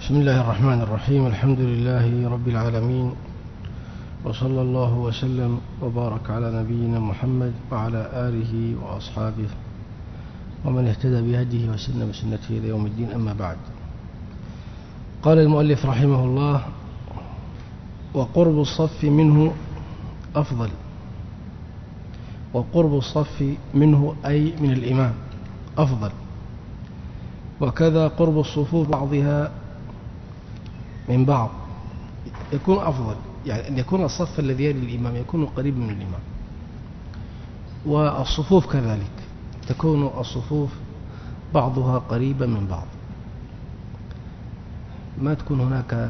بسم الله الرحمن الرحيم. الحمد لله رب العالمين، وصلى الله وسلم وبارك على نبينا محمد وعلى آله وأصحابه ومن اهتدى بهديه وسن بسنته إلى يوم الدين. أما بعد، قال المؤلف رحمه الله: وقرب الصف منه أفضل. وقرب الصف منه أي من الإمام أفضل، وكذا قرب الصفوف بعضها من بعض يكون أفضل، يعني أن يكون الصف الذي يلي الإمام يكون قريب من الإمام، والصفوف كذلك تكون الصفوف بعضها قريبا من بعض، ما تكون هناك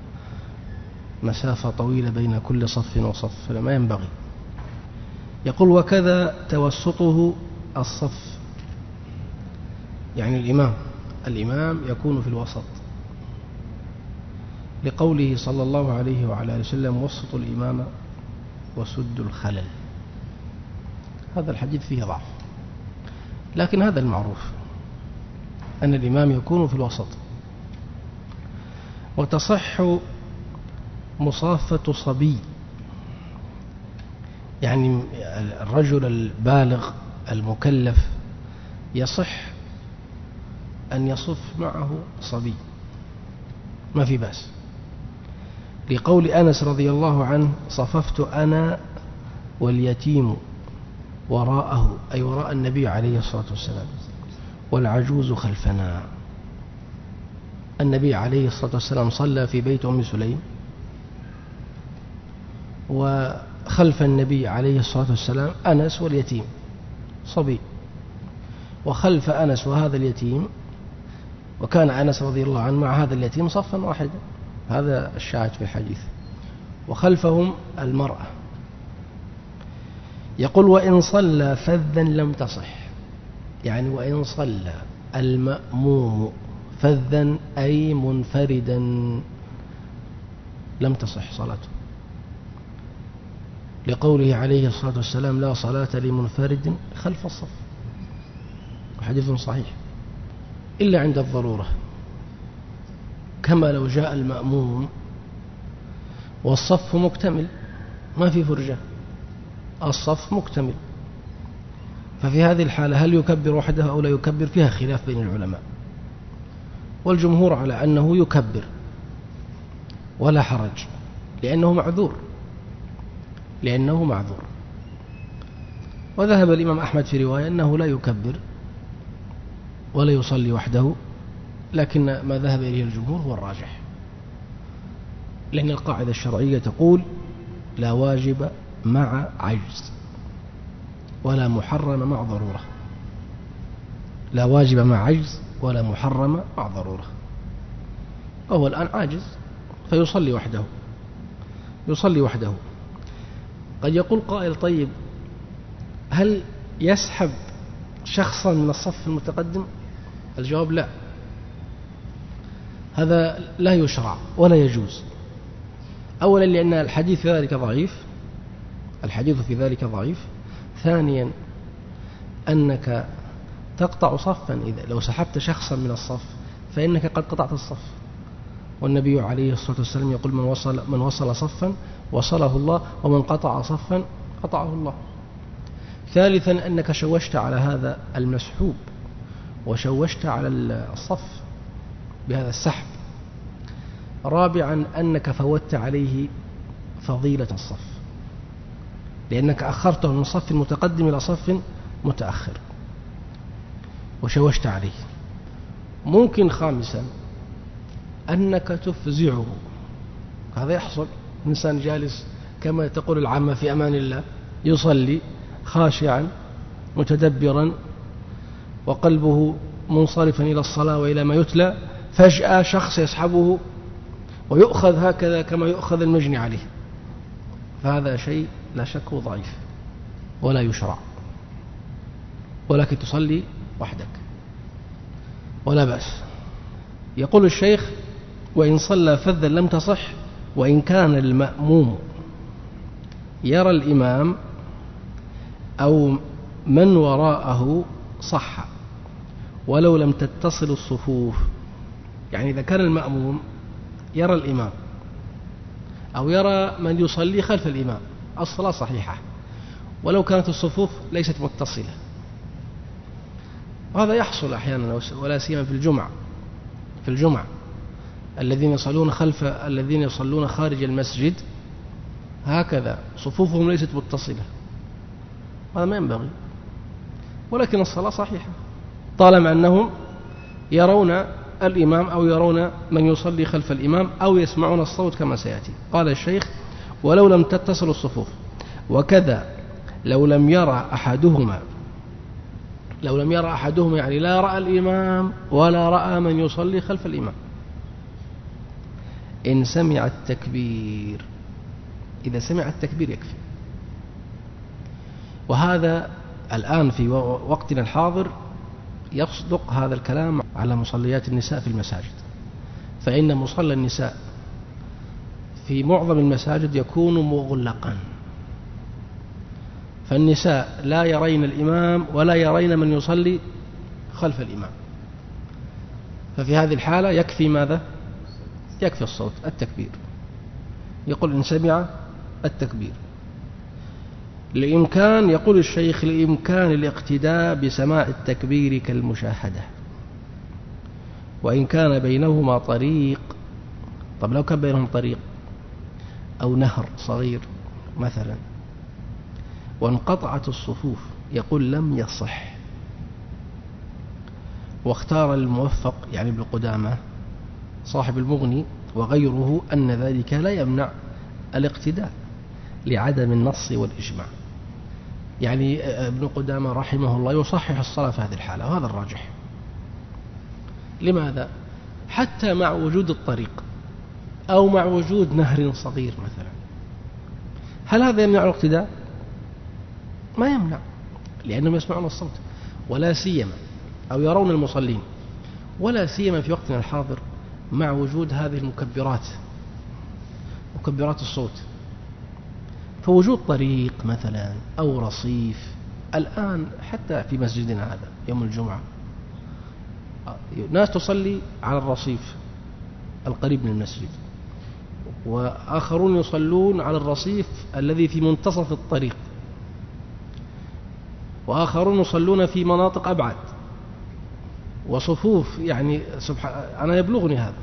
مسافة طويلة بين كل صف وصف، ما ينبغي. يقول: وكذا توسطه الصف، يعني الإمام يكون في الوسط، لقوله صلى الله عليه وعلى آله وسلم: وسطوا الإمام وسدوا الخلل. هذا الحديث فيه ضعف، لكن هذا المعروف أن الإمام يكون في الوسط. وتصح مصافة صبي، يعني الرجل البالغ المكلف يصح أن يصف معه صبي، ما في بأس، لقول أنس رضي الله عنه: صففت أنا واليتيم وراءه، أي وراء النبي عليه الصلاة والسلام، والعجوز خلفنا. النبي عليه الصلاة والسلام صلى في بيت أم سليم، وخلف النبي عليه الصلاة والسلام أنس واليتيم صبي، وخلف أنس وهذا اليتيم، وكان أنس رضي الله عنه مع هذا اليتيم صفا واحدا، هذا الشاهد في الحديث، وخلفهم المرأة. يقول: وإن صلى فذا لم تصح، يعني وإن صلى المأموم فذا أي منفردا لم تصح صلاته، لقوله عليه الصلاة والسلام: لا صلاة لمنفرد خلف الصف، حديث صحيح، إلا عند الضرورة، كما لو جاء المأموم والصف مكتمل، ما في فرجة، الصف مكتمل، ففي هذه الحالة هل يكبر وحده أو لا يكبر؟ فيها خلاف بين العلماء، والجمهور على أنه يكبر ولا حرج، لأنه معذور. وذهب الإمام أحمد في رواية أنه لا يكبر ولا يصلي وحده، لكن ما ذهب إليه الجمهور هو الراجح، لأن القاعدة الشرعية تقول: لا واجب مع عجز ولا محرم مع ضرورة. لا واجب مع عجز ولا محرم مع ضرورة. هو الآن عاجز فيصلي وحده. قد يقول قائل: طيب، هل يسحب شخصا من الصف المتقدم؟ الجواب: لا، هذا لا يشرع ولا يجوز. أولا لأن الحديث في ذلك ضعيف. ثانيا أنك تقطع صفا، إذا لو سحبت شخصا من الصف فإنك قد قطعت الصف، والنبي عليه الصلاة والسلام يقول: من وصل صفا وصله الله، ومن قطع صفا قطعه الله. ثالثا أنك شوشت على هذا المسحوب وشوشت على الصف بهذا السحب. رابعا أنك فوتت عليه فضيلة الصف، لأنك أخرته من صف متقدم إلى صف متأخر وشوشت عليه. ممكن خامسا أنك تفزعه، هذا يحصل، إنسان جالس كما تقول العامة في أمان الله، يصلي خاشعا متدبرا وقلبه منصرفا إلى الصلاة وإلى ما يتلى، فجأة شخص يسحبه ويؤخذ هكذا كما يؤخذ المجني عليه، فهذا شيء لا شك ضعيف ولا يشرع، ولكن تصلي وحدك ولا بأس. يقول الشيخ: وإن صلى فذا لم تصح، وإن كان المأموم يرى الإمام أو من وراءه صح ولو لم تتصل الصفوف، يعني إذا كان المأموم يرى الإمام أو يرى من يصلي خلف الإمام الصلاة صحيحة ولو كانت الصفوف ليست متصلة. وهذا يحصل أحيانا ولا سيما في الجمعة الذين يصلون خارج المسجد هكذا صفوفهم ليست متصلة، هذا ما ينبغي، ولكن الصلاة صحيحة طالما أنهم يرون الإمام أو يرون من يصلي خلف الإمام أو يسمعون الصوت كما سيأتي. قال الشيخ: ولو لم تتصل الصفوف، وكذا لو لم يرى أحدهما يعني لا رأى الإمام ولا رأى من يصلي خلف الإمام، إن سمع التكبير، إذا سمع التكبير يكفي. وهذا الآن في وقتنا الحاضر يصدق هذا الكلام على مصليات النساء في المساجد، فإن مصلى النساء في معظم المساجد يكون مغلقا، فالنساء لا يرين الإمام ولا يرين من يصلي خلف الإمام، ففي هذه الحالة يكفي ماذا؟ يكفي الصوت، التكبير. يقول إن سمع التكبير لإمكان، يقول الشيخ لإمكان الاقتداء بسماع التكبير كالمشاهدة، وإن كان بينهما طريق. طب لو كان بينهم طريق أو نهر صغير مثلا وانقطعت الصفوف، يقول لم يصح. واختار الموفق يعني ابن قدامة صاحب المغني وغيره أن ذلك لا يمنع الاقتداء لعدم النص والإجماع. يعني ابن قدامة رحمه الله يصحح الصلاة في هذه الحالة، وهذا الراجح. لماذا؟ حتى مع وجود الطريق أو مع وجود نهر صغير مثلا، هل هذا يمنع الاقتداء؟ ما يمنع، لأنهم يسمعون الصوت ولا سيما أو يرون المصلين، ولا سيما في وقتنا الحاضر مع وجود هذه المكبرات، مكبرات الصوت. فوجود طريق مثلا أو رصيف، الآن حتى في مسجدنا هذا يوم الجمعة ناس تصلي على الرصيف القريب من المسجد، وآخرون يصلون على الرصيف الذي في منتصف الطريق، وآخرون يصلون في مناطق أبعد، وصفوف يعني أنا يبلغني هذا،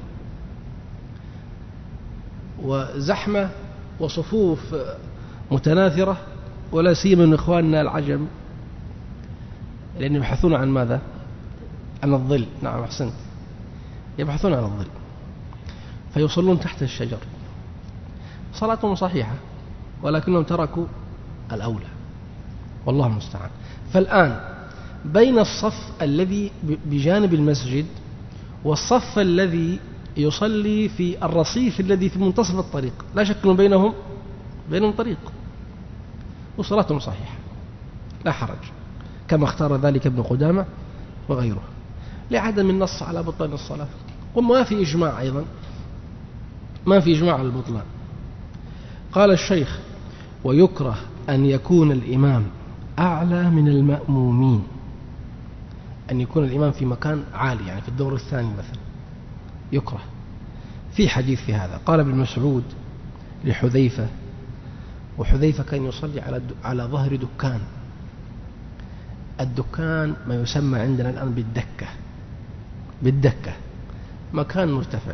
وزحمة وصفوف متناثرة، ولا سيما من إخواننا العجم لأن يبحثون عن ماذا؟ عن الظل. نعم أحسنت، يبحثون عن الظل، فيصلون تحت الشجر، صلاتهم صحيحة ولكنهم تركوا الأولى، والله المستعان. فالآن بين الصف الذي بجانب المسجد والصف الذي يصلي في الرصيف الذي في منتصف الطريق، لا شك أن بينهم طريق، وصلاتهم صحيحة لا حرج، كما اختار ذلك ابن قدامة وغيره، لعدم النص على بطلان الصلاة. وما في إجماع أيضا، ما في إجماع على البطلان. قال الشيخ: ويكره أن يكون الإمام أعلى من المأمومين، أن يكون الإمام في مكان عالي يعني في الدور الثاني مثلا، يكره. في حديث في هذا، قال ابن مسعود لحذيفة، وحذيفة كان يصلي على ظهر دكان، الدكان ما يسمى عندنا الآن بالدكة، مكان مرتفع.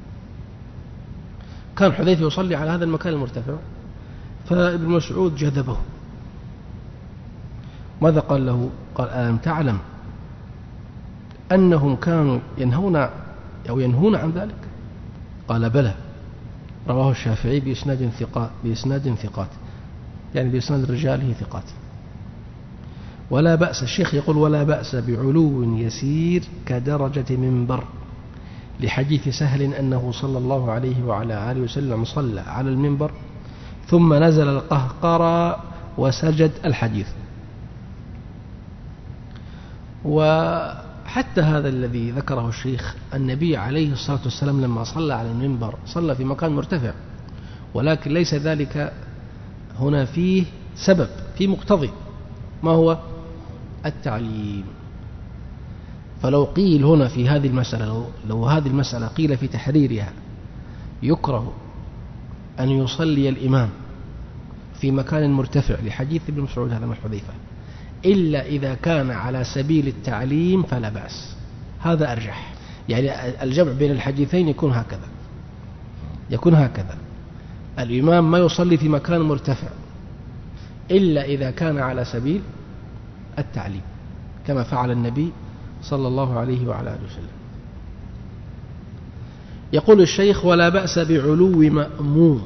كان حذيفة يصلي على هذا المكان المرتفع، فابن مسعود جذبه. ماذا قال له؟ قال: ألم تعلم أنهم كانوا ينهون عن ذلك؟ قال: بلى. رواه الشافعي بإسناد ثقات، يعني بإسناد رجاله ثقات. ولا بأس، الشيخ يقول: ولا بأس بعلو يسير كدرجة منبر، لحديث سهل أنه صلى الله عليه وعلى آله وسلم صلى على المنبر ثم نزل القهقرى وسجد، الحديث. وحتى هذا الذي ذكره الشيخ، النبي عليه الصلاة والسلام لما صلى على المنبر صلى في مكان مرتفع، ولكن ليس ذلك هنا فيه سبب، فيه مقتضي، ما هو؟ التعليم. فلو قيل هنا في هذه المسألة، لو هذه المسألة قيل في تحريرها يكره أن يصلي الإمام في مكان مرتفع لحديث ابن مسعود هذا من حذيفة إلا إذا كان على سبيل التعليم فلا بأس. هذا أرجح، يعني الجمع بين الحديثين يكون هكذا الإمام ما يصلي في مكان مرتفع إلا إذا كان على سبيل التعليم كما فعل النبي صلى الله عليه وعلى آله وسلم. يقول الشيخ: ولا بأس بعلو مأموم،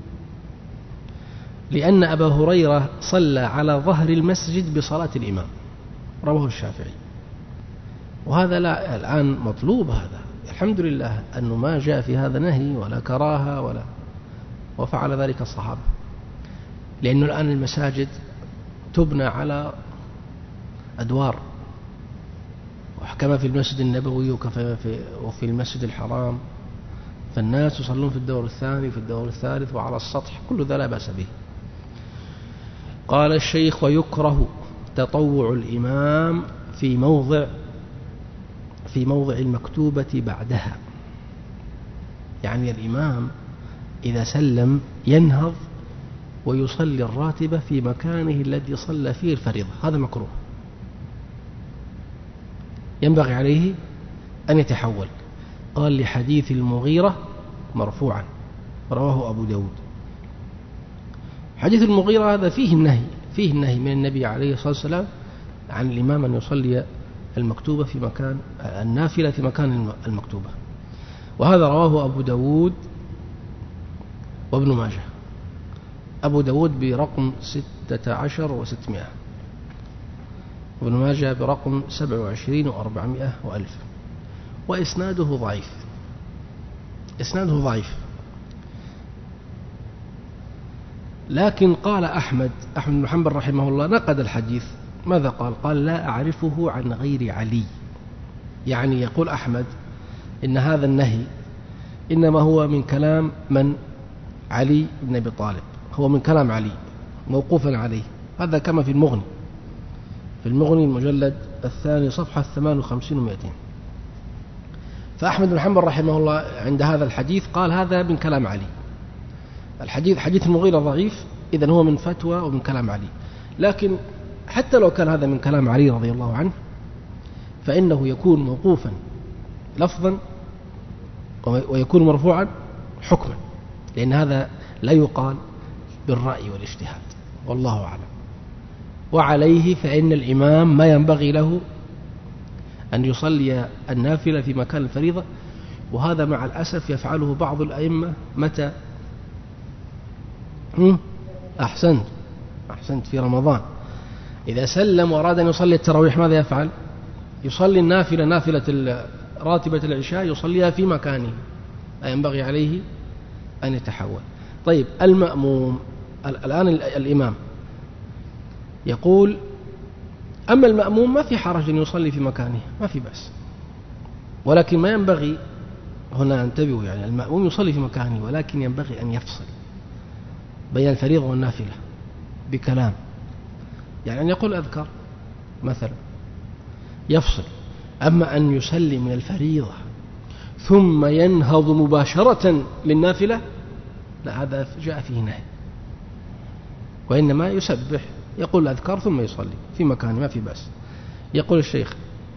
لأن أبا هريرة صلى على ظهر المسجد بصلاة الإمام، رواه الشافعي. وهذا لا الآن مطلوب، هذا الحمد لله أنه ما جاء في هذا نهي ولا كراهة وفعل ذلك الصحابة، لأنه الآن المساجد تبنى على أدوار، كما في المسجد النبوي وفي المسجد الحرام، فالناس يصلون في الدور الثاني في الدور الثالث وعلى السطح، كل ذا لا بأس به. قال الشيخ: ويكره تطوع الإمام في موضع المكتوبة بعدها، يعني الإمام إذا سلم ينهض ويصلي الراتبة في مكانه الذي صلى فيه الفريضة، هذا مكروه، ينبغي عليه أن يتحول. قال: لحديث المغيرة مرفوعا، رواه أبو داود. حديث المغيرة هذا فيه النهي من النبي عليه الصلاة والسلام عن الإمام أن يصلي المكتوبة في مكان النافلة في مكان المكتوبة، وهذا رواه أبو داود وابن ماجه. أبو داود برقم 16 و600، وابن ماجه برقم 27 و400 و1000، وإسناده ضعيف. لكن قال أحمد بن حنبل رحمه الله نقد الحديث، ماذا قال؟ قال: لا أعرفه عن غير علي، يعني يقول أحمد إن هذا النهي إنما هو من كلام من؟ علي بن أبي طالب، هو من كلام علي موقوفا عليه. هذا كما في المغني المجلد الثاني صفحة 58 و200. فأحمد بن حنبل رحمه الله عند هذا الحديث قال هذا من كلام علي، حديث المغيرة ضعيف، إذن هو من فتوى ومن كلام علي. لكن حتى لو كان هذا من كلام علي رضي الله عنه فإنه يكون موقوفا لفظا ويكون مرفوعا حكما، لأن هذا لا يقال بالرأي والاجتهاد، والله أعلم. وعليه فإن الإمام ما ينبغي له أن يصلي النافلة في مكان الفريضة، وهذا مع الأسف يفعله بعض الأئمة. متى؟ أحسنت، في رمضان إذا سلم وأراد أن يصلي التراويح ماذا يفعل؟ يصلي نافلة راتبة العشاء يصليها في مكانه، ينبغي عليه أن يتحول. طيب المأموم الآن الإمام يقول: أما المأموم ما في حرج أن يصلي في مكانه، ما في بأس، ولكن ما ينبغي هنا انتبهوا، يعني المأموم يصلي في مكانه، ولكن ينبغي أن يفصل بين الفريضة والنافلة بكلام، يعني أن يقول أذكر مثلا يفصل. أما أن يسلي من الفريضة ثم ينهض مباشرة للنافلة لا، هذا جاء فيه نهي، وإنما يسبح يقول أذكار ثم يصلي في مكانه، ما في بأس. يقول الشيخ: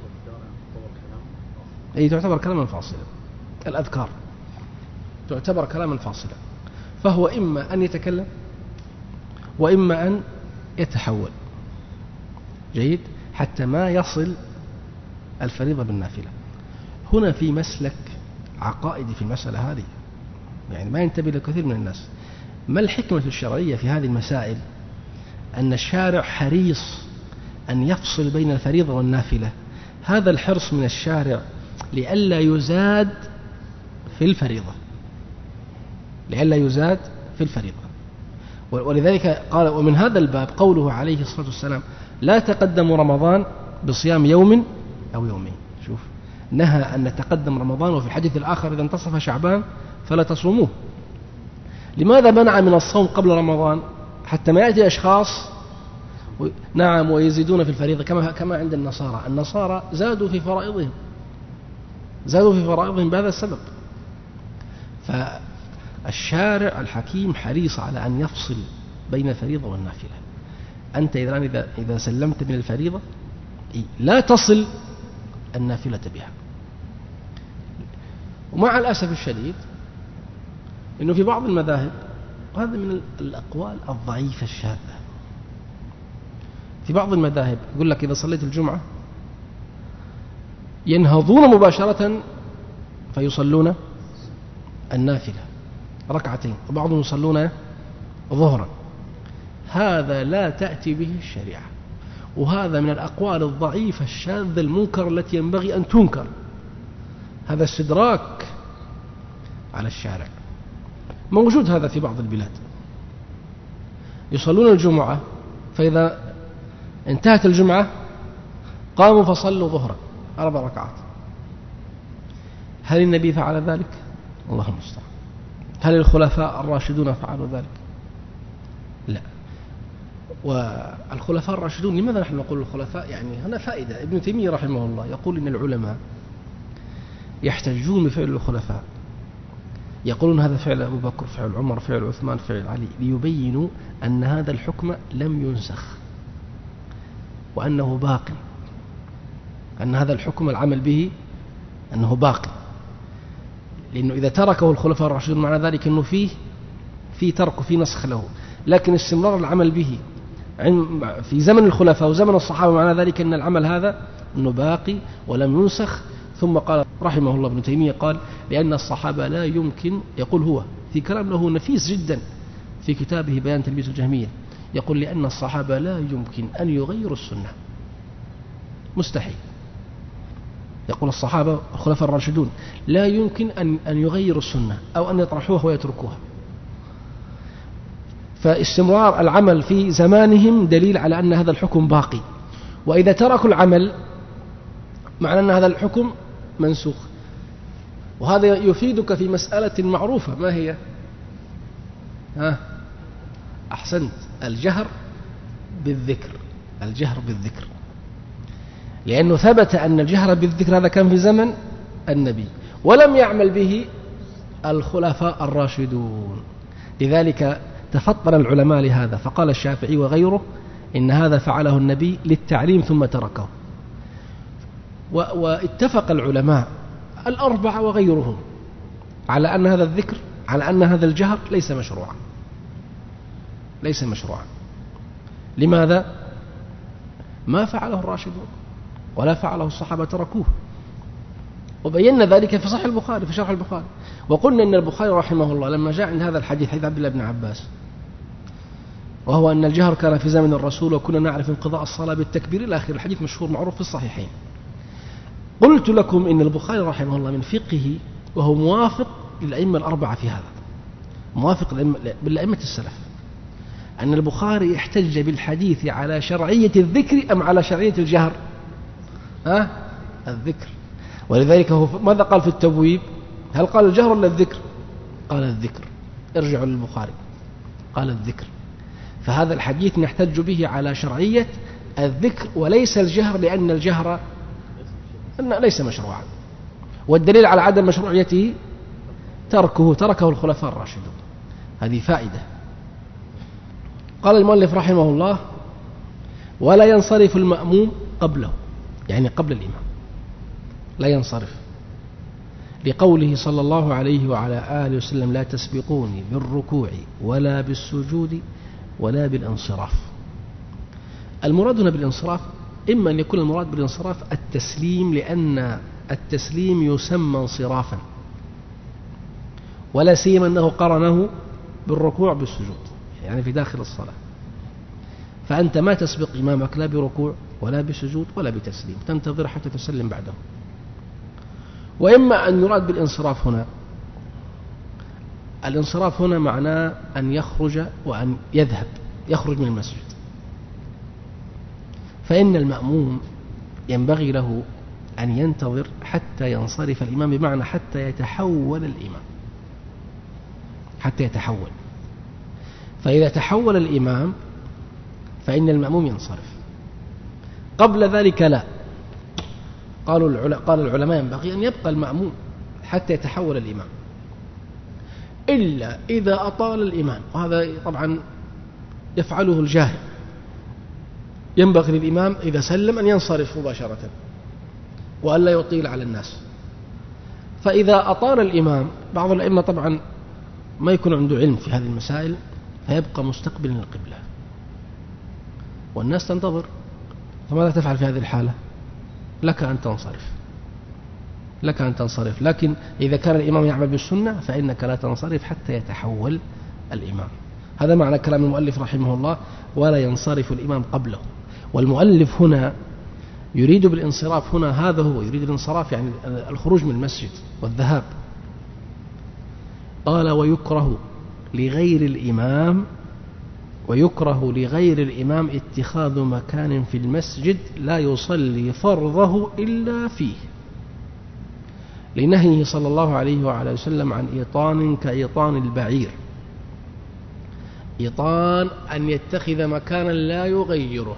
أي تعتبر كلاما فاصلا، الأذكار تعتبر كلاما فاصلا، فهو إما أن يتكلم وإما أن يتحول، جيد، حتى ما يصل الفريضة بالنافلة. هنا في مسلك عقائدي في المسألة هذه، يعني ما ينتبه لكثير من الناس. ما الحكمة الشرعية في هذه المسائل؟ أن الشارع حريص أن يفصل بين الفريضة والنافلة. هذا الحرص من الشارع لئلا يزاد في الفريضة، ولذلك قال: ومن هذا الباب قوله عليه الصلاة والسلام: لا تقدموا رمضان بصيام يوم أو يومين. شوف، نهى أن نتقدم رمضان، وفي الحديث الآخر: إذا انتصف شعبان فلا تصوموه. لماذا منع من الصوم قبل رمضان؟ حتى ما يأتي أشخاص نعم، ويزيدون في الفريضة كما عند النصارى زادوا في فرائضهم بهذا السبب. فالشارع الحكيم حريص على أن يفصل بين الفريضة والنافلة. أنت إذا سلمت من الفريضة لا تصل النافلة بها. ومع الأسف الشديد إنه في بعض المذاهب، وهذا من الأقوال الضعيفة الشاذة، في بعض المذاهب يقول لك إذا صليت الجمعة ينهضون مباشرة فيصلون النافلة ركعتين، وبعضهم يصلون ظهرا. هذا لا تأتي به الشريعة، وهذا من الأقوال الضعيفة الشاذة المنكر التي ينبغي أن تنكر. هذا استدراك على الشارع، موجود هذا في بعض البلاد، يصلون الجمعة فإذا انتهت الجمعة قاموا فصلوا ظهرا 4 ركعات. هل النبي فعل ذلك؟ الله المستعان. هل الخلفاء الراشدون فعلوا ذلك؟ لا. والخلفاء الراشدون، لماذا نحن نقول الخلفاء؟ يعني هنا فائدة. ابن تيمية رحمه الله يقول إن العلماء يحتجون بفعل الخلفاء، يقولون هذا فعل أبو بكر، فعل عمر، فعل عثمان، فعل علي، ليبينوا أن هذا الحكم لم ينسخ وأنه باق، أن هذا الحكم العمل به أنه باق. لأنه إذا تركه الخلفاء الراشدون معنى ذلك أنه فيه ترك وفيه نسخ له، لكن استمرار العمل به في زمن الخلفاء وزمن الصحابة معنى ذلك أن العمل هذا أنه باقي ولم ينسخ. ثم قال رحمه الله ابن تيمية قال لأن الصحابة لا يمكن، يقول هو في كلام له نفيس جدا في كتابه بيان تلبيس الجهمية، يقول لأن الصحابة لا يمكن أن يغيروا السنة، مستحيل. يقول الصحابة الخلفاء الراشدون لا يمكن أن يغيروا السنة أو أن يطرحوها ويتركوها. فاستمرار العمل في زمانهم دليل على أن هذا الحكم باقي، وإذا تركوا العمل معنى أن هذا الحكم منسوخ. وهذا يفيدك في مسألة معروفة، ما هي؟ أحسنت، الجهر بالذكر. لأنه ثبت أن الجهر بالذكر هذا كان في زمن النبي ولم يعمل به الخلفاء الراشدون، لذلك تفطن العلماء لهذا، فقال الشافعي وغيره إن هذا فعله النبي للتعليم ثم تركه. واتفق العلماء الأربعة وغيرهم على أن هذا الذكر، على أن هذا الجهر ليس مشروعا. لماذا؟ ما فعله الراشدون ولا فعله الصحابة، تركوه. وبينا ذلك في صحيح البخاري، في شرح البخاري. وقلنا أن البخاري رحمه الله لما جاء عند هذا الحديث، حديث عبد الله بن عباس، وهو أن الجهر كان في زمن الرسول وكنا نعرف انقضاء الصلاة بالتكبير إلى آخر الحديث، مشهور معروف في الصحيحين. قلت لكم إن البخاري رحمه الله من فقهه وهو موافق للأئمة الأربعة في هذا، موافق بالأئمة السلف، أن البخاري احتج بالحديث على شرعية الذكر أم على شرعية الجهر؟ الذكر. ولذلك هو ماذا قال في التبويب؟ هل قال الجهر ولا الذكر؟ قال الذكر. ارجعوا للبخاري، قال الذكر. فهذا الحديث نحتج به على شرعية الذكر وليس الجهر، لأن الجهر ليس مشروعا، والدليل على عدم مشروعيته تركه الخلفاء الراشدون. هذه فائدة. قال المؤلف رحمه الله ولا ينصرف المأموم قبله، يعني قبل الإمام لا ينصرف، لقوله صلى الله عليه وعلى آله وسلم لا تسبقوني بالركوع ولا بالسجود ولا بالانصراف. المراد هنا بالانصراف إما أن يكون المراد بالانصراف التسليم، لأن التسليم يسمى انصرافا، ولا سيما أنه قرنه بالركوع بالسجود، يعني في داخل الصلاة. فأنت ما تسبق إمامك لا بركوع ولا بسجود ولا بتسليم، تنتظر حتى تسلم بعده. وإما أن يراد بالانصراف هنا، الانصراف هنا معناه أن يخرج وأن يخرج من المسجد. فإن المأموم ينبغي له أن ينتظر حتى ينصرف الإمام، بمعنى حتى يتحول الإمام، حتى يتحول. فإذا تحول الإمام فإن المأموم ينصرف. قبل ذلك لا. قال العلماء ينبغي أن يبقى المأموم حتى يتحول الإمام، إلا إذا أطال الإمام، وهذا طبعا يفعله الجاهل. ينبغي للإمام إذا سلم أن ينصرف مباشرة وألا يطيل على الناس. فإذا أطال الإمام، بعض الأئمة طبعا ما يكون عنده علم في هذه المسائل، فيبقى مستقبلا للقبلة والناس تنتظر، فماذا تفعل في هذه الحالة؟ لك أن تنصرف. لكن إذا كان الإمام يعمل بالسنة فإنك لا تنصرف حتى يتحول الإمام. هذا معنى كلام المؤلف رحمه الله: ولا ينصرف الإمام قبله. والمؤلف هنا يريد بالانصراف هنا، هذا هو يريد الانصراف، يعني الخروج من المسجد والذهاب. قال: ويكره لغير الإمام اتخاذ مكان في المسجد لا يصلي فرضه إلا فيه، لنهيه صلى الله عليه وعلى وسلم عن إيطان كإيطان البعير. إيطان أن يتخذ مكانا لا يغيره،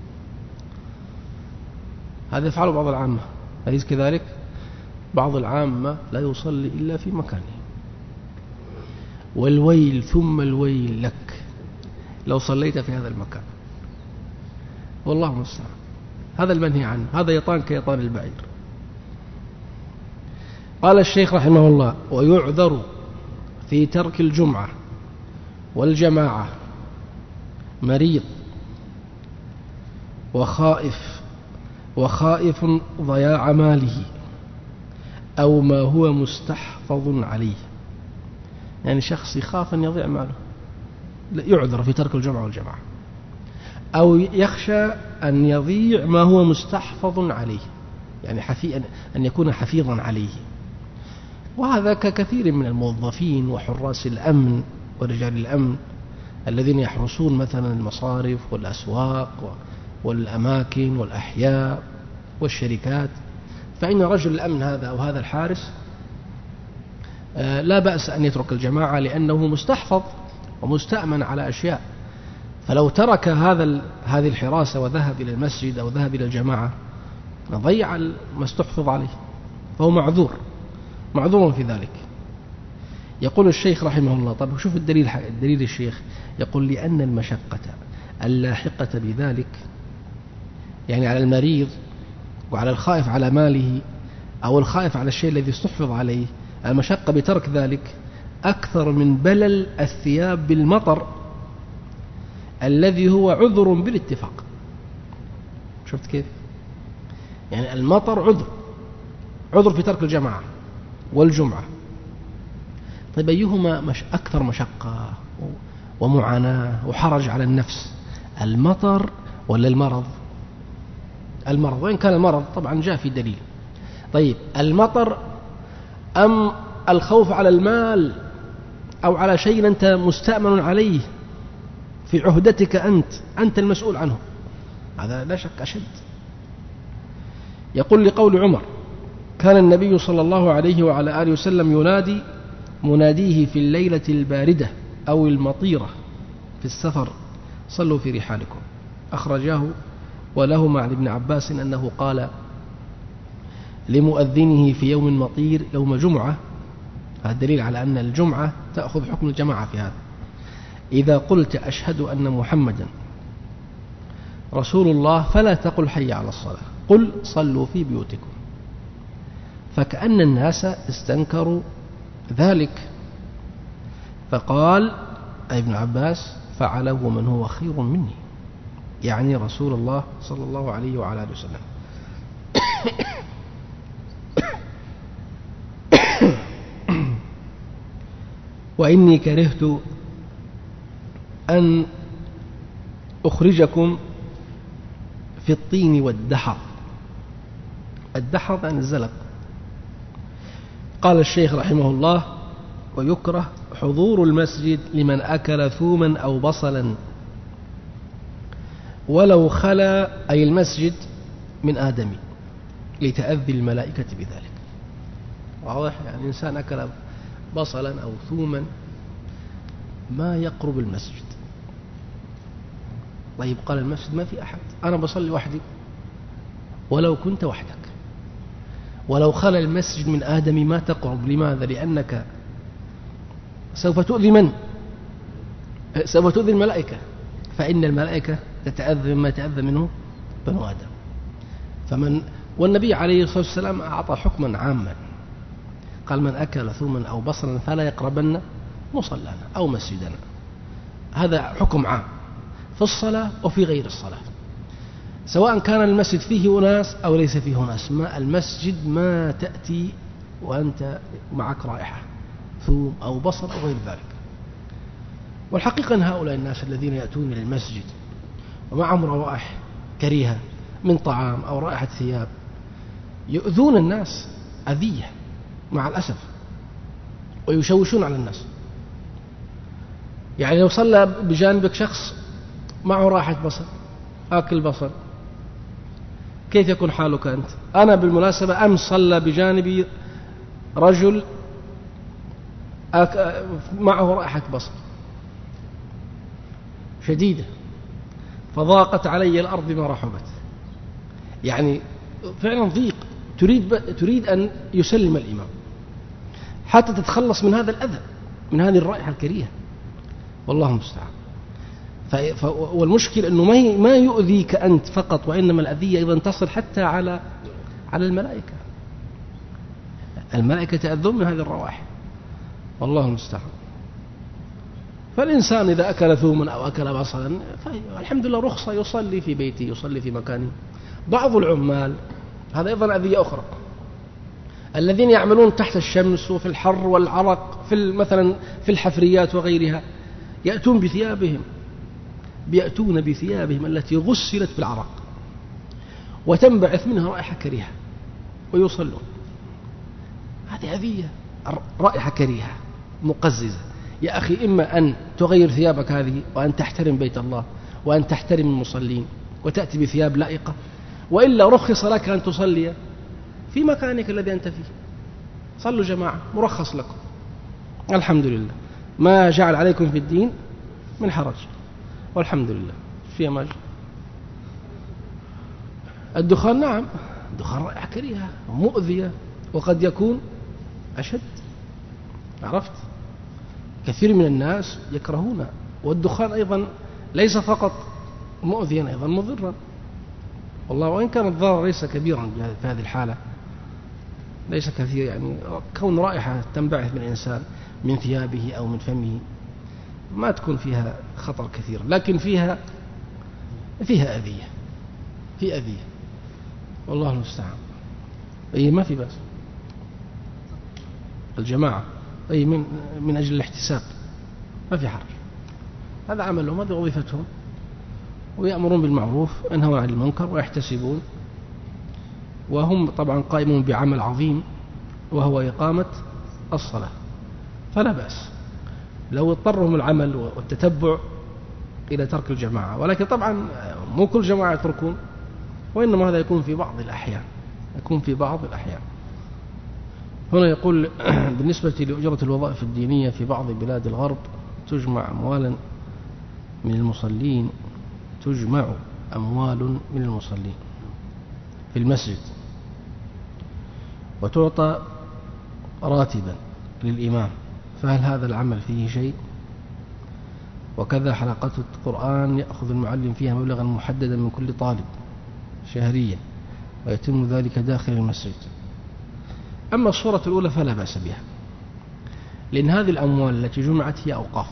هذا يفعله بعض العامة، أليس كذلك؟ بعض العامة لا يصلي إلا في مكانه. والويل ثم الويل لك لو صليت في هذا المكان، والله المستعان. هذا المنهي عنه، هذا يطان كيطان البعير. قال الشيخ رحمه الله: ويعذر في ترك الجمعة والجماعة مريض وخائف ضياع ماله أو ما هو مستحفظ عليه. يعني شخص يخاف أن يضيع ماله، يعذر في ترك الجمعة والجماعة، أو يخشى أن يضيع ما هو مستحفظ عليه، يعني أن يكون حفيظا عليه. وهذا ككثير من الموظفين وحراس الأمن ورجال الأمن الذين يحرسون مثلا المصارف والأسواق والأماكن والأحياء والشركات. فإن رجل الأمن هذا أو هذا الحارس لا بأس أن يترك الجماعة، لأنه مستحفظ ومستأمن على أشياء. فلو ترك هذه الحراسة وذهب إلى المسجد أو ذهب إلى الجماعة ضيع ما استحفظ عليه، فهو معذور في ذلك. يقول الشيخ رحمه الله: طب شوف الدليل الشيخ يقول: لأن المشقة اللاحقة بذلك، يعني على المريض وعلى الخائف على ماله أو الخائف على الشيء الذي استحفظ عليه، المشقة بترك ذلك أكثر من بلل الثياب بالمطر الذي هو عذر بالاتفاق. شفت كيف؟ يعني المطر عذر في ترك الجماعة والجمعة. طيب أيهما أكثر مشقة ومعاناة وحرج على النفس، المطر ولا المرض؟ المرض، وإن كان المرض طبعا جاء في دليل. طيب المطر أم الخوف على المال أو على شيء أنت مستأمن عليه في عهدتك، أنت المسؤول عنه، هذا لا شك أشد. يقول: لقول عمر: كان النبي صلى الله عليه وعلى آله وسلم ينادي مناديه في الليلة الباردة أو المطيرة في السفر: صلوا في رحالكم. أخرجاه. ولهما عن ابن عباس أنه قال لمؤذنه في يوم مطير يوم جمعة، هذا دليل على أن الجمعة تأخذ حكم الجماعة في هذا: إذا قلت أشهد أن محمدا رسول الله فلا تقل حي على الصلاة، قل صلوا في بيوتكم. فكأن الناس استنكروا ذلك، فقال ابن عباس: فعله من هو خير مني، يعني رسول الله صلى الله عليه وعلى آله وسلم. وإني كرهت أن أخرجكم في الطين والدحر. الدحر عن الزلق. قال الشيخ رحمه الله: ويكره حضور المسجد لمن أكل ثوما أو بصلا ولو خلا، أي المسجد، من آدمي، لتأذي الملائكة بذلك. واضح؟ يعني إنسان أكل بصلا أو ثوما ما يقرب المسجد، طيب قال المسجد ما في أحد، أنا بصلي وحدي. ولو كنت وحدك، ولو خلى المسجد من آدم ما تقرب. لماذا؟ لأنك سوف تؤذي من؟ سوف تؤذي الملائكة، فإن الملائكة تتأذى مما يتأذى منه بنو آدم. والنبي عليه الصلاة والسلام أعطى حكما عاما، قال من أكل ثوما أو بصلا فلا يقربن مصلانا أو مسجدنا. هذا حكم عام في الصلاة وفي غير الصلاة، سواء كان المسجد فيه أناس أو ليس فيه أناس. ما المسجد ما تأتي وأنت معك رائحة ثوم أو بصل أو غير ذلك. والحقيقة أن هؤلاء الناس الذين يأتون إلى المسجد ومعهم روائح كريهة من طعام أو رائحة ثياب يؤذون الناس أذية مع الأسف، ويشوشون على الناس. يعني لو صلى بجانبك شخص معه رائحة بصل، آكل بصل، كيف يكون حالك أنت؟ أنا بالمناسبة أمس صلى بجانبي رجل معه رائحة بصل شديدة، فضاقت علي الأرض ما رحبت. يعني فعلا ضيق، تريد أن يسلم الإمام حتى تتخلص من هذا الأذى، من هذه الرائحة الكريهة، والله المستعان. والمشكل أنه ما يؤذيك أنت فقط، وإنما الأذية أيضا تصل حتى على الملائكة. الملائكة تأذون من هذه الروائح، والله المستعان. فالإنسان إذا أكل ثوما أو أكل بصلا فالحمد لله رخصة، يصلي في بيته، يصلي في مكانه. بعض العمال هذا أيضا أذية أخرى، الذين يعملون تحت الشمس وفي الحر والعرق مثلا في الحفريات وغيرها، يأتون بثيابهم التي غسلت بالعرق وتنبعث منها رائحة كريهة ويصلون. هذه أذية، رائحة كريهة مقززة. يا أخي إما أن تغير ثيابك هذه وأن تحترم بيت الله وأن تحترم المصلين وتأتي بثياب لائقة، وإلا رخص لك أن تصلي في مكانك الذي أنت فيه. صلوا جماعة، مرخص لكم، الحمد لله، ما جعل عليكم في الدين من حرج، والحمد لله. فيها ماجد الدخان، نعم الدخان رائحة كريهة مؤذية، وقد يكون أشد. عرفت؟ كثير من الناس يكرهونه. والدخان أيضا ليس فقط مؤذيا، أيضا مضرا، والله. وإن كان الضرر ليس كبيرا في هذه الحالة، ليس كثير، يعني كون رائحة تنبعث من الإنسان من ثيابه أو من فمه ما تكون فيها خطر كثير، لكن فيها أذية، في أذية، والله المستعان. أي ما في بأس الجماعة، أي من أجل الاحتساب ما في حرج، هذا عملهم، هذه وظيفتهم، ويأمرون بالمعروف وينهون عن المنكر ويحتسبون، وهم طبعا قائمون بعمل عظيم وهو إقامة الصلاة، فلا بأس لو اضطرهم العمل والتتبع إلى ترك الجماعة. ولكن طبعا مو كل جماعة يتركون، وإنما هذا يكون في بعض الأحيان. هنا يقول بالنسبة لأجرة الوظائف الدينية في بعض بلاد الغرب تجمع أموال من المصلين في المسجد وتعطى راتبا للإمام، فهل هذا العمل فيه شيء؟ وكذا حلقات القرآن يأخذ المعلم فيها مبلغا محددا من كل طالب شهريا، ويتم ذلك داخل المسجد. أما الصورة الأولى فلا بأس بها، لأن هذه الأموال التي جمعت هي أوقاف.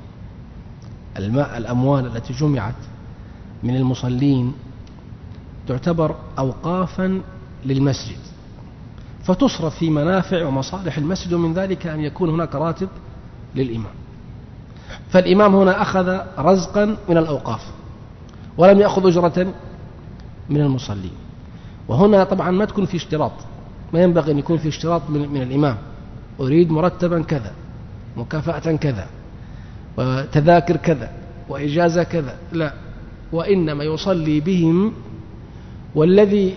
الأموال التي جمعت من المصلين تعتبر أوقافا للمسجد، فتصرف في منافع ومصالح المسجد، ومن ذلك أن يكون هناك راتب للإمام. فالإمام هنا أخذ رزقا من الأوقاف ولم يأخذ أجرة من المصلين. وهنا طبعا ما تكون في اشتراط، ما ينبغي أن يكون في اشتراط من الإمام، أريد مرتبا كذا، مكافأة كذا، وتذاكر كذا، وإجازة كذا، لا، وإنما يصلي بهم، والذي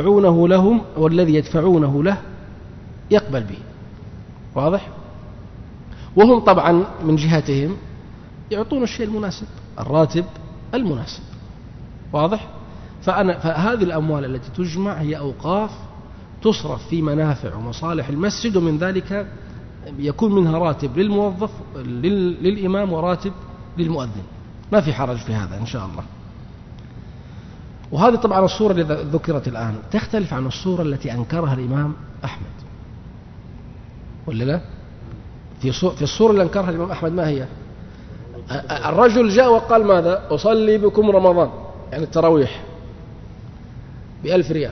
يدفعونه له يقبل به. واضح؟ وهم طبعا من جهتهم يعطون الشيء المناسب، الراتب المناسب، واضح؟ فهذه الأموال التي تجمع هي أوقاف تصرف في منافع ومصالح المسجد، ومن ذلك يكون منها راتب للموظف للإمام وراتب للمؤذن، ما في حرج في هذا إن شاء الله. وهذه طبعا الصورة التي ذكرت الآن تختلف عن الصورة التي أنكرها الإمام أحمد، ولا لا؟ في الصورة اللي أنكرها الإمام أحمد ما هي؟ الرجل جاء وقال ماذا؟ أصلي بكم رمضان، يعني التراويح ب1000 ريال.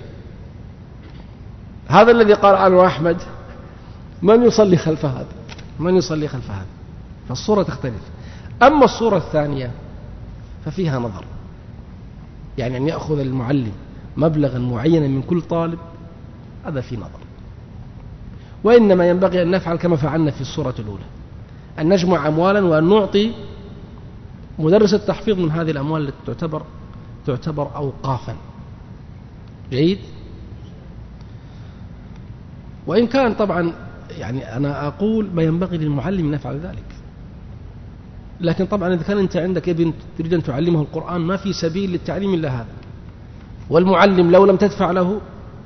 هذا الذي قال عنه أحمد من يصلي خلف هذا؟ من يصلي خلف هذا؟ فالصورة تختلف. أما الصورة الثانية ففيها نظر، يعني أن يأخذ المعلم مبلغا معينا من كل طالب، هذا في نظر. وإنما ينبغي أن نفعل كما فعلنا في الصورة الأولى، أن نجمع أموالا وأن نعطي مدرس التحفيظ من هذه الأموال التي تعتبر أوقافا. جيد؟ وإن كان طبعا يعني أنا أقول ما ينبغي للمعلم أن يفعل ذلك، لكن طبعا إذا كان أنت عندك ابن تريد أن تعلمه القرآن ما في سبيل للتعليم إلا هذا، والمعلم لو لم تدفع له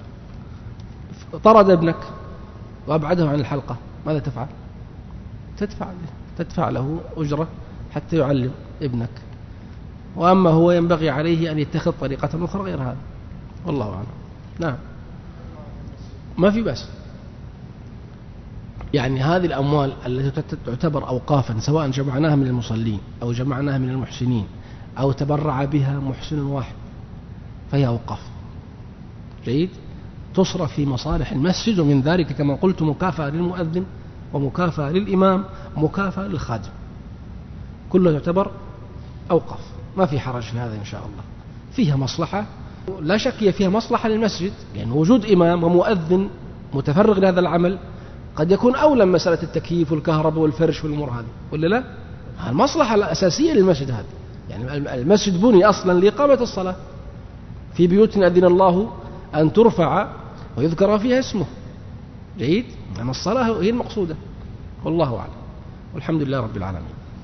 طرد ابنك وأبعده عن الحلقة، ماذا تفعل؟ تدفع له أجرة حتى يعلم ابنك. وأما هو ينبغي عليه أن يتخذ طريقة أخرى غير هذا، والله أعلم. نعم، ما في بأس. يعني هذه الأموال التي تعتبر أوقافا سواء جمعناها من المصلين أو جمعناها من المحسنين أو تبرع بها محسن واحد فهي أوقاف. جيد؟ تصرف في مصالح المسجد، ومن ذلك كما قلت مكافأة للمؤذن ومكافأة للإمام ومكافأة للخادم، كلها تعتبر أوقاف، ما في حرج في هذا إن شاء الله. فيها مصلحة لا شك، هي فيها مصلحة للمسجد، لأن وجود إمام ومؤذن متفرغ لهذا العمل قد يكون أولى من مسألة التكييف والكهرباء والفرش والأمور هذه، ولا لا؟ المصلحة الأساسية للمسجد هذا، يعني المسجد بني أصلا لإقامة الصلاة، في بيوت أذن الله أن ترفع ويذكر فيها اسمه. جيد؟ يعني الصلاة هي المقصودة، والله أعلم، والحمد لله رب العالمين.